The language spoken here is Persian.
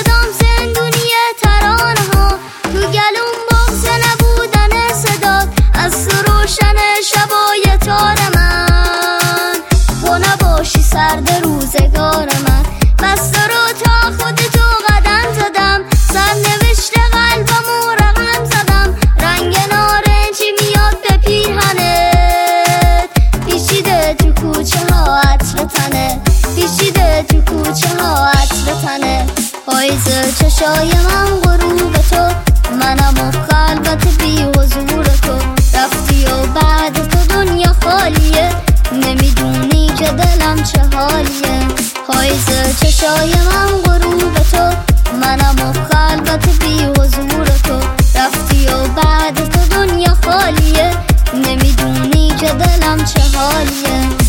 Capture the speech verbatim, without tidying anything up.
کدام زندونی ترانه ها، تو گلوم بغض نبودن صدات، از تو روشن شبای تار من. تو نباشی سرد روزگار من، بس رو تا خود تو قدم زدم، سرنوشت قلبمو رقم زدم. رنگ نارنجی میاد به پیرهنت، پیچیده تو کوچه ها عطر تنه، پیچیده تو کوچه ها عطر تنه. پاییز چشای من غروب تو، منم و خلوت بی حضور تو. رفتی و بعد تو دنیا خالیه، نمیدونی که دلم چه حالیه. پاییز چشای من غروب تو، منم و خلوت بی حضور تو. رفتی و بعد تو دنیا خالیه، نمیدونی که دلم چه حالیه.